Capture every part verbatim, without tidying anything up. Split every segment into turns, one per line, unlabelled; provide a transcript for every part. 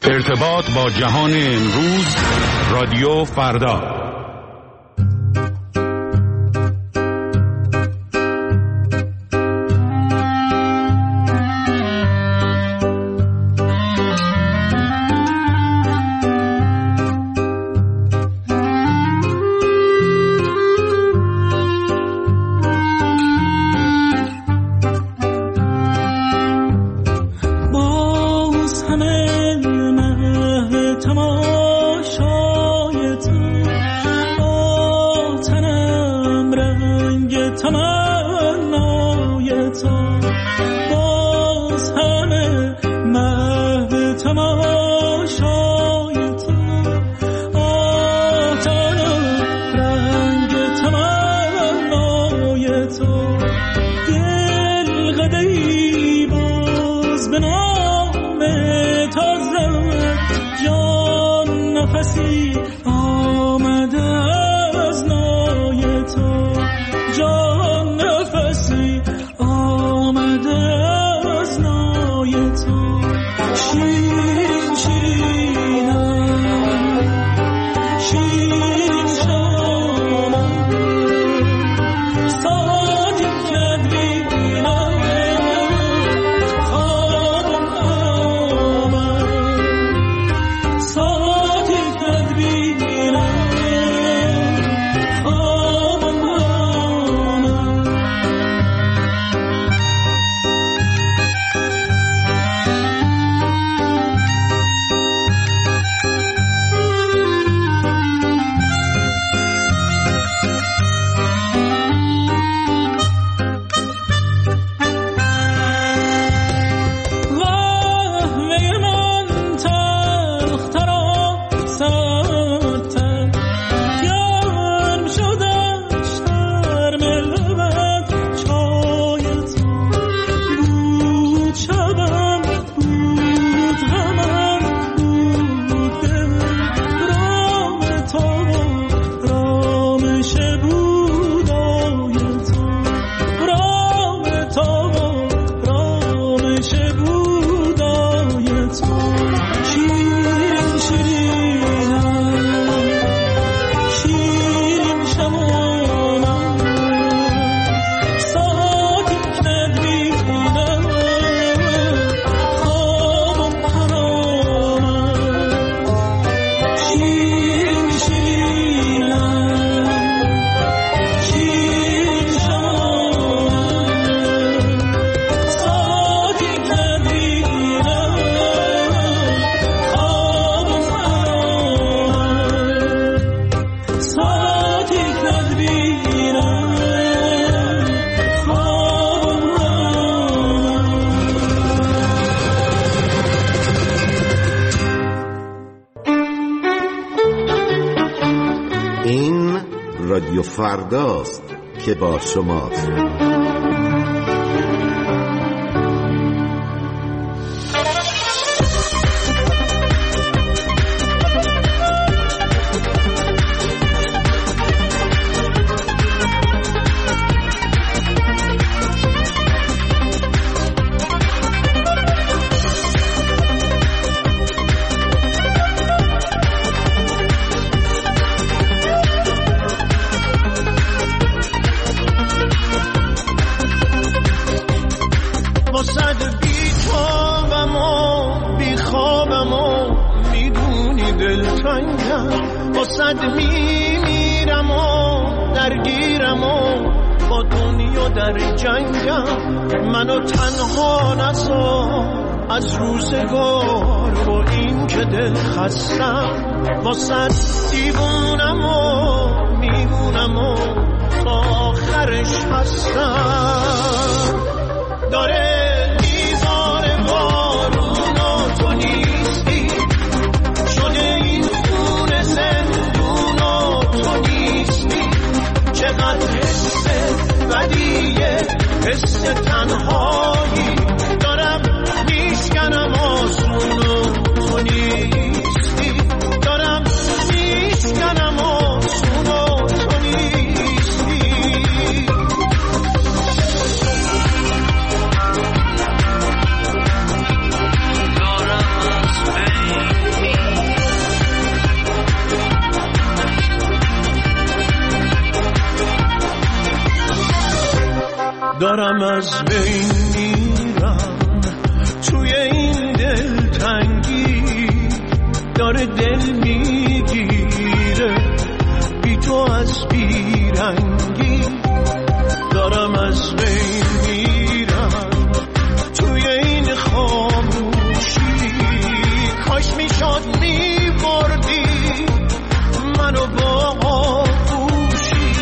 ارتباط با جهان امروز، رادیو فردا.
فرداست که با شماست.
از روزگار و این که دل خستم واسه دیوونم و میمونم و آخرش هستم داره میزاره بارون و تو نیستی شده این خونه زندون و تو نیستی چقدر حس بدیه حس تنهایی دارم میشکنم آسون و تو نیستی دارم میشکنم آسون و تو نیستی دارم از بین میرم توی این دلتنگی، داره دل میگیره بی تو از بیرنگی. دارم از بین میرم توی این خاموشی، کاش میشد میبردی منو با آغوشی.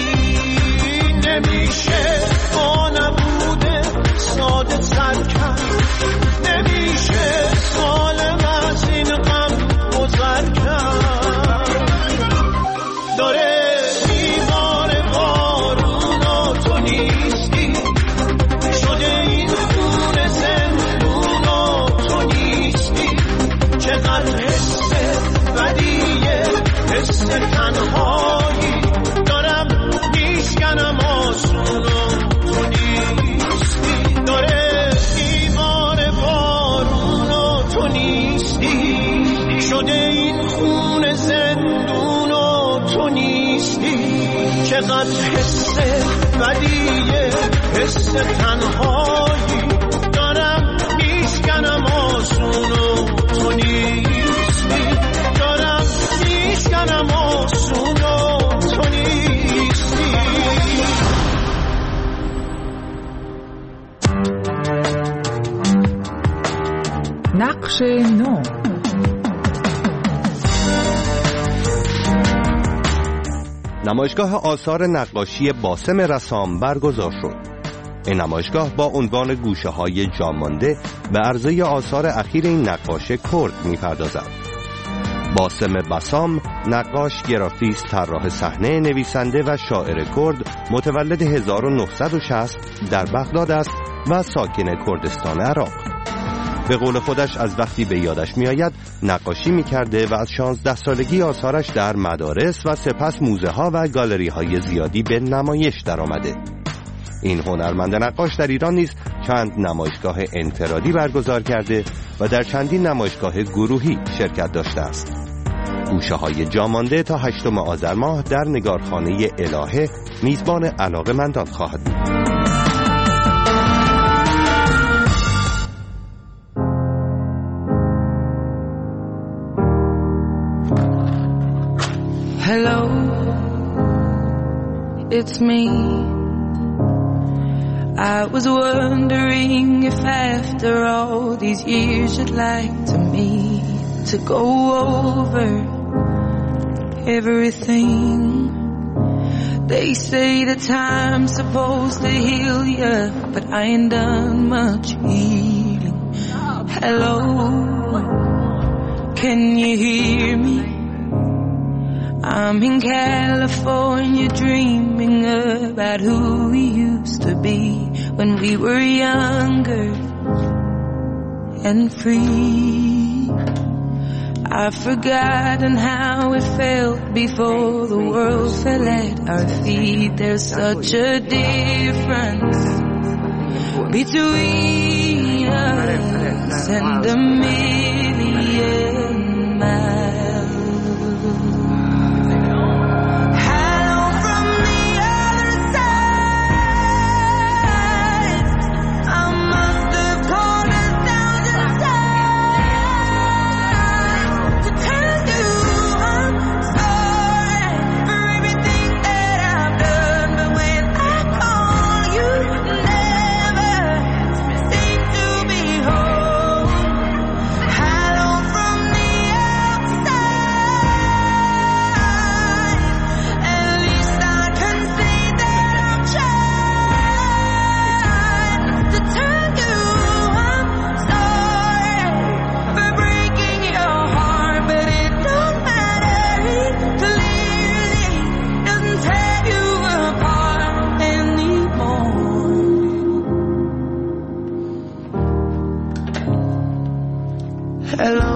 نمیشه با نبوده ساده سر کرد، نمیشه سالم از این غم گذر کرد. داره دیوار بارون و تو نیستی، شده این خونه زندون و تو نیستی. چقدر حس بدیه، حس تنهایی، دارم میشکنم آسون و تو نیستی. داره دیوار بارون و تو نیستی، شده این خونه زندون و تو نیستی. چقدر حس بدیه، حس تنهایی، دارم میشکنم آسون و تو نیستی. دارم میشکنم آسون و تو نیستی.
نقش نو.
نمایشگاه آثار نقاشی باسم رسام برگزار شد. این نمایشگاه با عنوان گوشه های جامانده به عرضه آثار اخیر این نقاش کرد می‌پردازد. باسم بسام، نقاش، گرافیست، طراح صحنه، نویسنده و شاعر کرد، متولد هزار و نهصد و شصت در بغداد است و ساکن کردستان عراق. به قول خودش از وقتی به یادش میآید نقاشی میکرده و از شانزده سالگی آثارش در مدارس و سپس موزه ها و گالری های زیادی به نمایش در آمده. این هنرمند نقاش در ایران نیز چند نمایشگاه انفرادی برگزار کرده و در چندین نمایشگاه گروهی شرکت داشته است. گوشه های جامانده تا هشتم آذر ماه در نگارخانه الهه میزبان علاقه‌مندان خواهد بود.
Hello, it's me. I was wondering if after all these years you'd like to meet to go over everything. They say the time's supposed to heal ya, but I ain't done much healing. Hello, can you hear me? I'm in California dreaming about who we used to be when we were younger and free. I've forgotten how it felt before the world fell at our feet. There's such a difference between us and a million miles. Hello,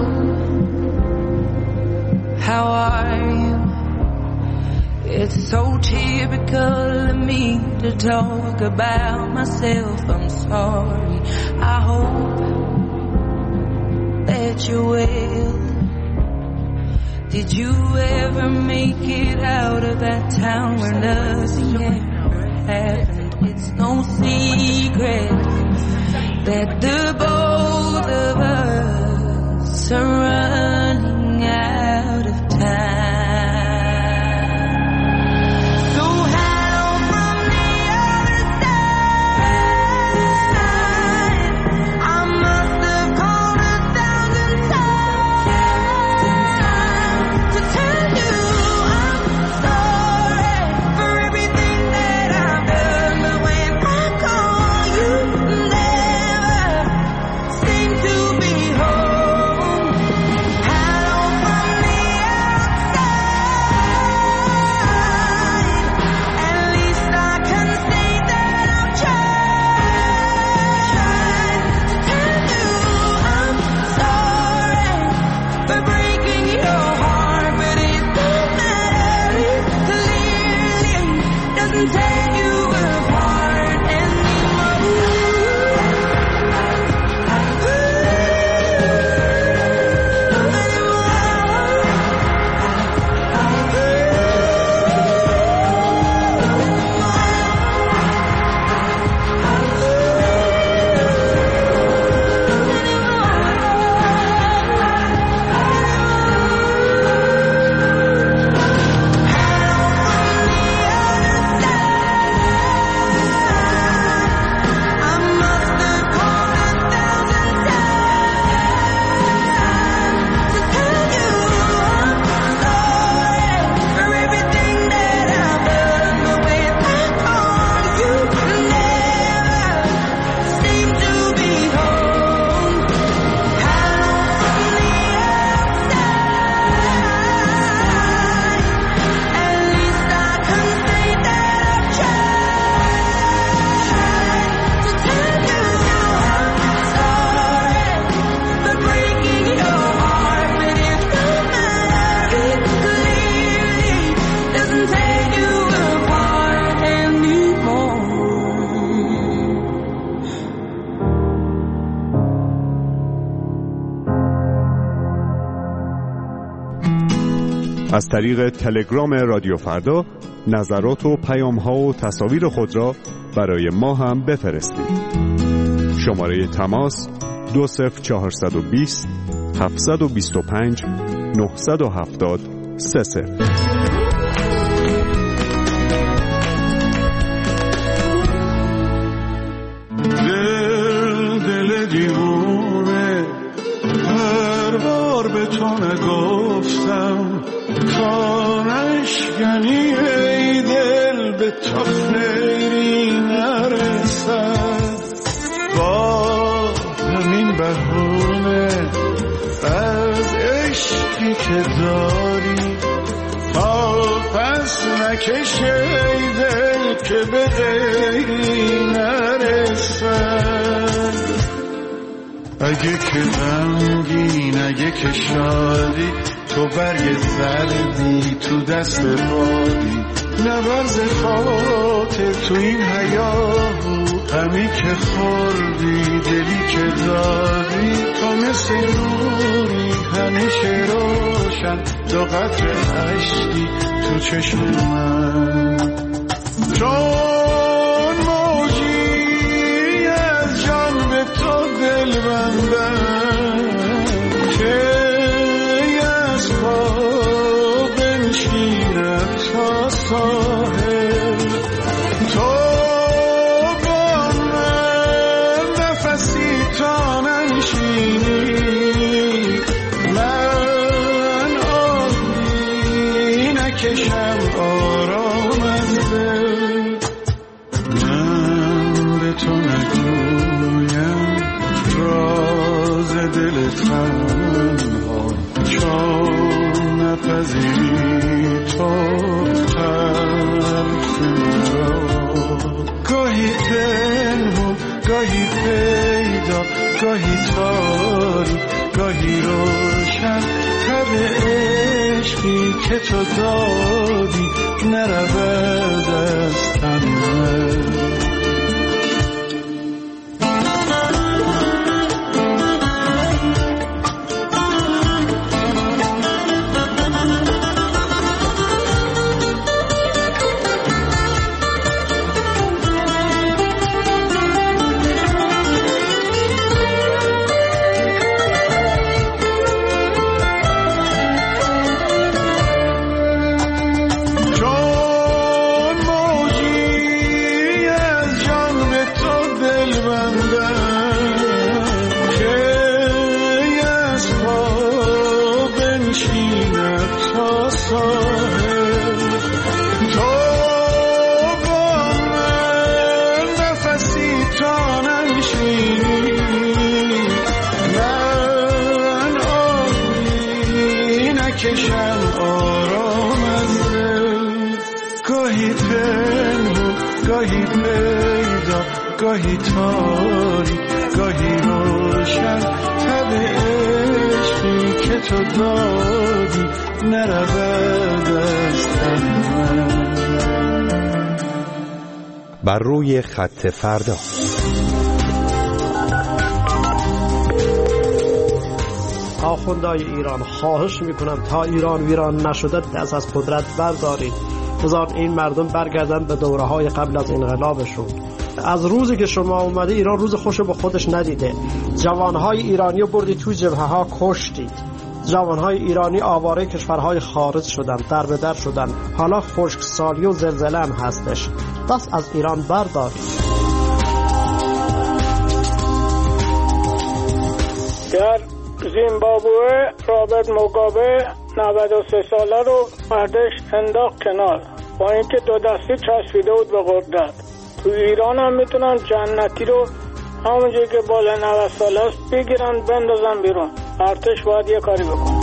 how are you? It's so typical of me to talk about myself. I'm sorry. I hope that you're well. Did you ever make it out of that town where nothing ever happened? it's no secret that the both of us are running out of time.
از طریق تلگرام رادیو فردا نظرات و پیام‌ها و تصاویر خود را برای ما هم بفرستید. شماره تماس دو صفر چهارصد و بیست هفتصد و بیست و پنج نهصد و هفتاد سه صفر.
دل دل دیوونه هر بار به تو نگفتم تا نشکنی ای دل به تو خیری نرسد با همین بهونه از عشقی که داری تا پس نکش ای دل که به غیری نرسد اگه که غمگین اگه که شادی تو برگ زردی تو دست بادی نبرز خاطر تو این حیاهو غمی که خوردی دلی که دادی تو مثل نوری همیشه روشن دو قطر عشقی تو چشم من چون موجی از جان به تو دل بندم که بنشیند تا ساحل تو با من نفسی تا ننشینی من آبی نکشم آرام از دل من به تو نگویم راز دل تنها چون نپذیری تو حرف مرا گاهی پنهون گاهی پیدا گاهی تاری گاهی روشن تب عشقی که تو دادی نرود از تن من بکشم آرام از دل. گاهی پنهون گاهی پیدا، گاهی تاریک گاهی روشن، تب عشقی که تو دادی نرود از تن من.
بر روی خط فردا.
آخوندهای ایران، خواهش میکنم تا ایران ویران نشده دست از قدرت بردارید، بذار این مردم برگردن به دوره های قبل از انقلابشون. از روزی که شما اومده ایران روز خوش به خودش ندیده. جوانهای ایرانی رو بردی توی جبهه ها کشتید. جوانهای ایرانی آواره کشورهای خارج شدن، در به در شدن. حالا خشکسالی و زلزله هم هستش. دست از ایران بردارید.
در زیمبابوه رابرت موگابه نود و سه ساله رو مردش انداخت کنار، با اینکه دو دستی چسبیده بود به قدرت. تو ایران هم میتونن جنتی رو همونجوری که بالا نود ساله است بگیرن بندازن بیرون. ارتش باید یه کاری بکنه.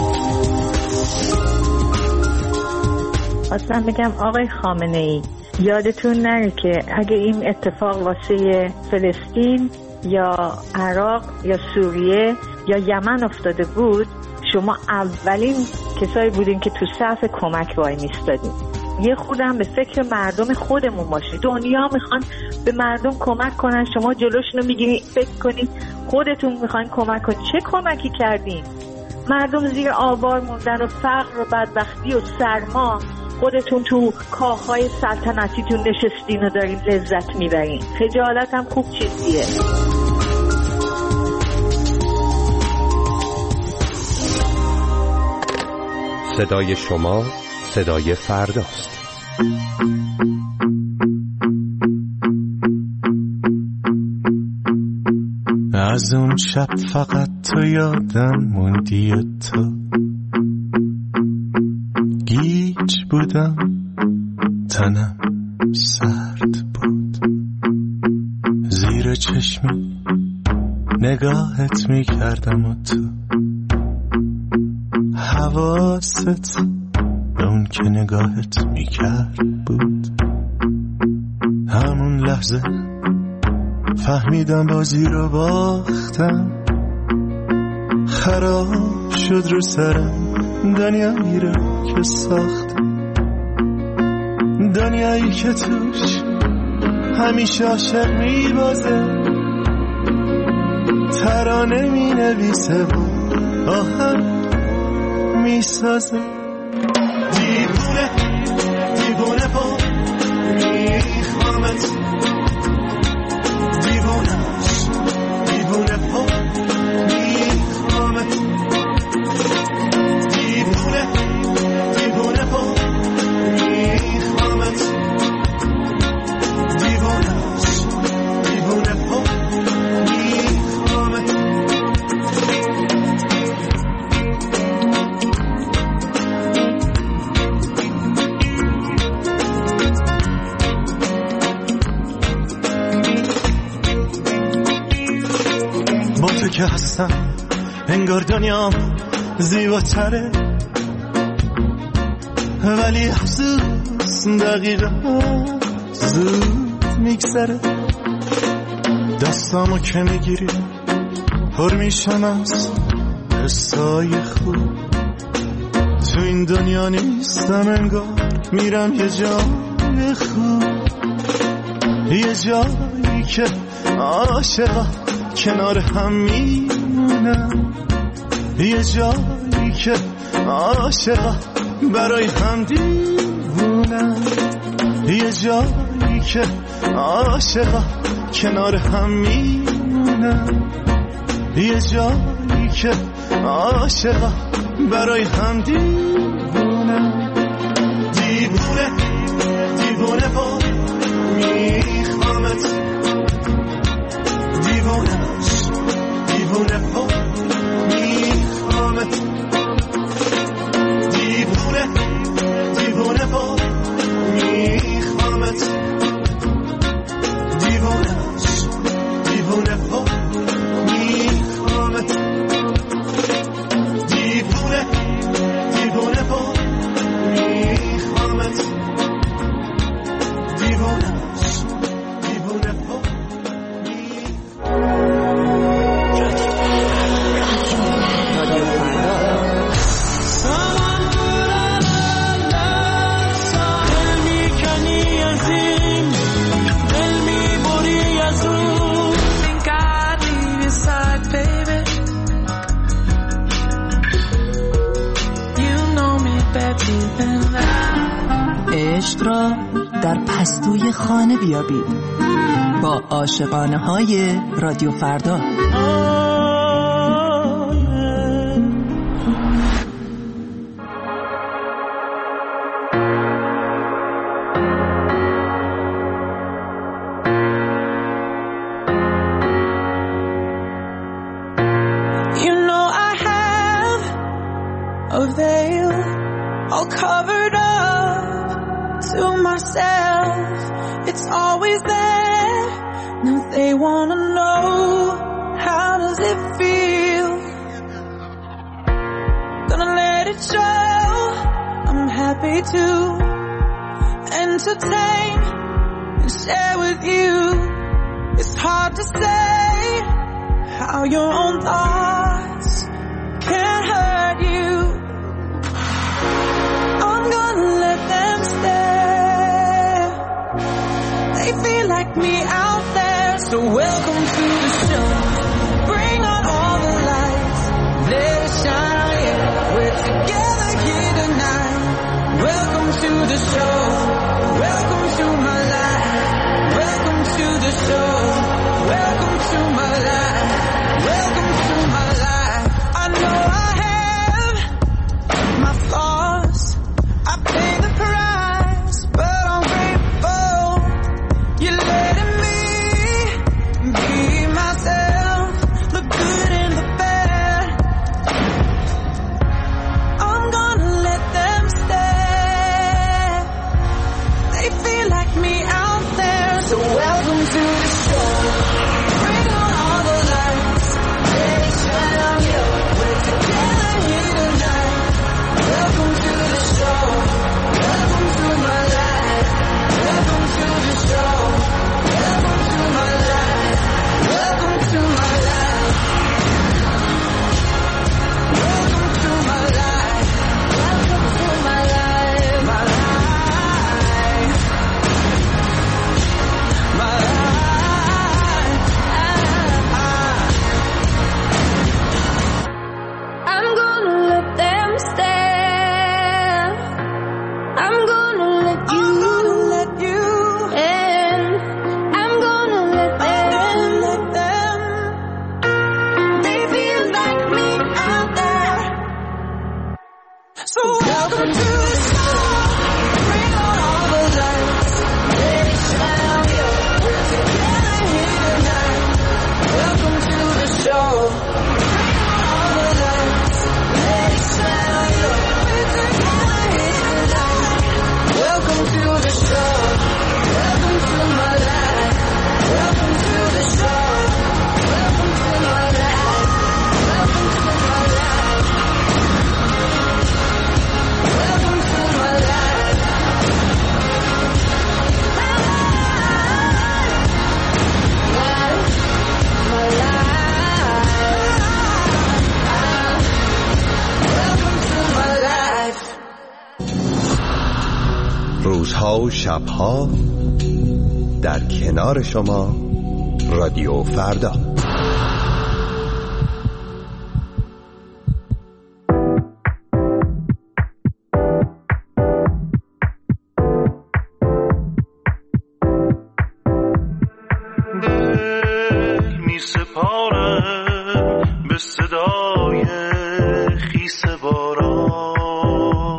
اصلا بگم آقای خامنه ای، یادتون نره که اگه این اتفاق واسه فلسطین یا عراق یا سوریه یا یمن افتاده بود، شما اولین کسایی بودین که تو صف کمک وای میستادین. یه خودم به فکر مردم خودمون باشید. دنیا میخوان به مردم کمک کنن، شما جلوشونو میگیرین. فکر کنین خودتون میخواین کمک کنین. چه کمکی کردین؟ مردم زیر آوار موندن و فقر و بدبختی و سرما، خودتون تو کاخهای سلطنتیتون نشستین و دارین لذت میبرین. خجالت هم خوب چیزیه.
صدای شما صدای فرداست.
از اون شب فقط تو یادم موندی و تو گیج بودم، تنم سرد بود، زیر چشمی نگاهت میکردم و تو حواست به اون که نگاهت میکرد بود. همون لحظه فهمیدم بازی رو باختم، خراب شد رو سرم دنیایی رو که ساختم، دنیایی که توش همیشه عاشق میبازه، ترانه مینویسه و آهنگ میسازه. دیوونه دیوونه با میخوامت، دیوونهش دیوونه با میخوامت، دیوونه دیوونه با میخوامت، دیوونهش دیوونه با میخوامت. که هستم انگار دنیام زیباتره، ولی افسوس دقیقا زود میگذره. دستامو که میگیری پر میشم از حسای خوب، تو این دنیا نیستم انگار میرم یه جای خوب، یه جایی که عاشقا کنار هم میمونم، یه جایی که عاشقا برای هم دیوونم، یه جایی که عاشقا کنار هم میمونم، یه جایی که عاشقا برای هم دیوونم. دیوونه دیوونه با میخوامت، دیوونهش دیوونه با میخوامت، دیوونه دیوونه با میخوامت، دیوونهش دیوونه با میخوامت، دیوونه دیوونه
عشق را در پستوی خانه بیابید با عاشقانه های رادیو فردا.
A veil all covered up to myself. It's always there. Now they wanna know, how does it feel? Gonna let it show. I'm happy to entertain and share with you. It's hard to say how your own thoughts can hurt you. I'm gonna let them stare. They feel like me out there. So welcome to the show. Bring on all the lights. Let it shine on you. We're together here tonight. Welcome to the show. Welcome to my life. Welcome to the show. Welcome to my life. Welcome to my life. I know I have my flaws. I pay the price, but I'm grateful you're letting me be myself, the good and the bad. I'm gonna let them stay. They feel like me out there, so welcome to the show. Bring on all the lights, let it shine on you. We're together here tonight. Welcome to the show. Welcome to my life. Welcome to the show. Welcome to my life. Welcome to my life. Welcome to my life. Welcome to my life. My life. My life. I'm gonna let them stay. I'm gonna let you, I'm gonna let you in. I'm gonna let them, let them. They feel like me out there. So welcome to the show. Bring on all the lights. Let it shine on you. We're together here tonight. Welcome to the show. Bring on all the lights. Let it shine on you. We're together here tonight. Welcome to the show. Welcome to my life. Welcome to the show. Welcome to my life. Welcome to my life. Welcome to my life. My life. My life. Welcome to my life.
روزها و شبها در کنار شما رادیو فردا.
دل می سپارم به صدای خیس باران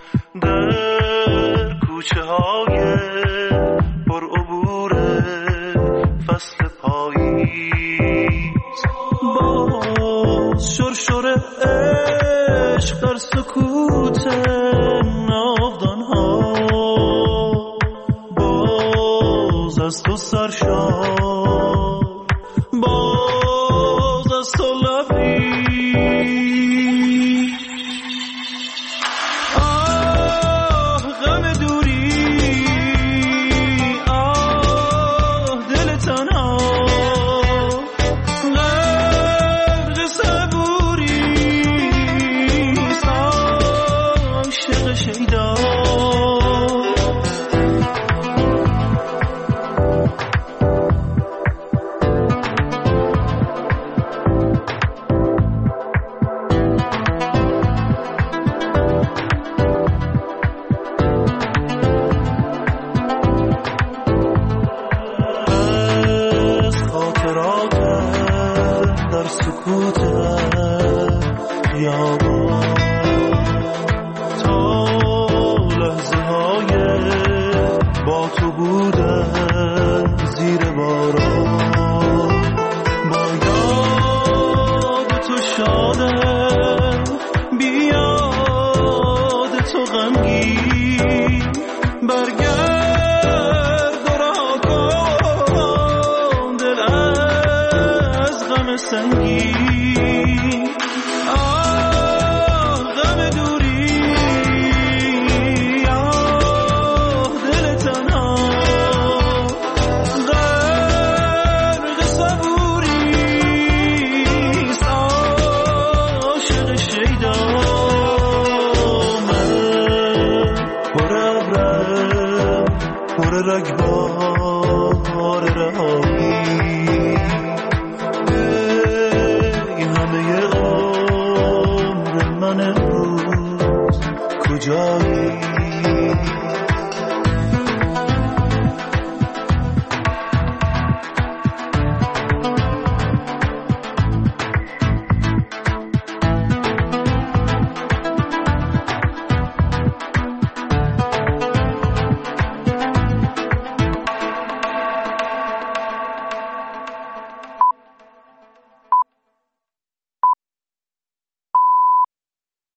در کوچه های پر عبور فصل پاییز. باز شرشر عشق در سکوت ناودان ها، باز از تو سرشار، باز از تو لبریز. آه غم دوری، آه دل تنها، غرق صبوری، آه باران تا لحظه های با تو بودن زیر باران با یاد تو شادم بیاد تو غمگین برگرد و رها کن دل از غم سنگین آه غم دوری آه دل تنها غرق صبوریست عاشق شیدا من پر ابرم پر رگبار رهایی ای همه عمر من امروز کجایی